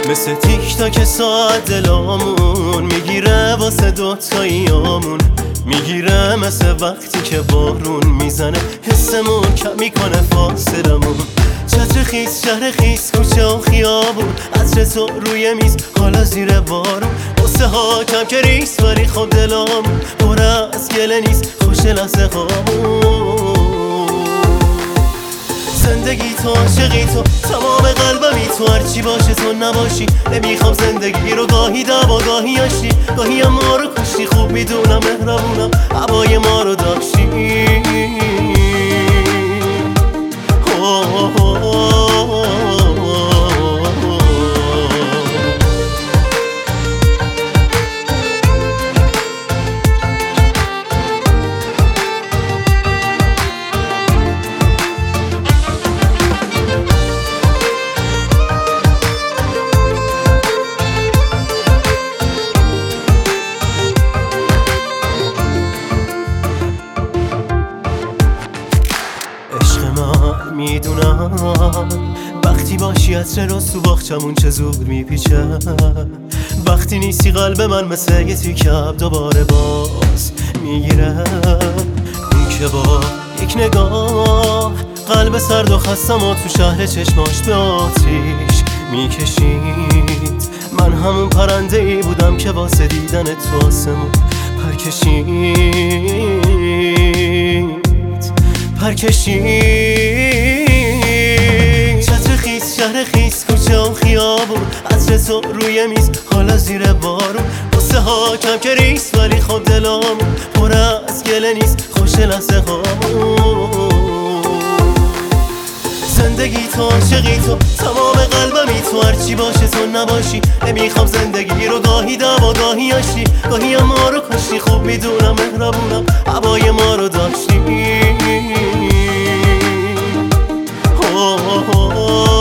مثل تیک تاک ساعت دلامون میگیره واسه دوتاییامون، میگیره مثل وقتی که بارون میزنه حسمون کم میکنه فاصلمون. چتر خیس شهر خیس کوچه و خیابون، عطر تو روی میز حالا زیر بارون. قصه ها کم که ریس ولی خب دلامون پر از گله نیست، خوش لحظه هامون. زندگی تو عاشقی تو تمام قلبمی تو، هرچی باشه تو نباشی نمیخوام زندگی رو. گاهی دعوا گاهی آشتی، گاهی هم ما رو کشتی. خوب میدونم مهربونم هوای ما رو داشتی. میدونم وقتی باشی عطر رو تو باغچمون چه زود میپیچه. وقتی نیستی قلب من مثل یه تیکب دوباره باز میگیره. اون که با یک نگاه قلب سرد و خستم و تو شهر چشماش به آتیش میکشید. من همون پرنده ای بودم که واسه دیدن تو آسمون پرکشید. چتر خیس شهر خیس کوچه و خیابون، عطر تو روی میز حالا زیر بارون. قصه ها کم که ریس ولی خب دلامون پر از گله نیست، خوش لحظه هامون. زندگی تو عاشقی تو تمام قلبمی تو، هرچی باشه تو نباشی نمیخوام زندگی رو. گاهی دعوا گاهی آشتی، گاهی هم ما رو کشتی. خوب میدونم مهربونم هوای ما رو داشتی.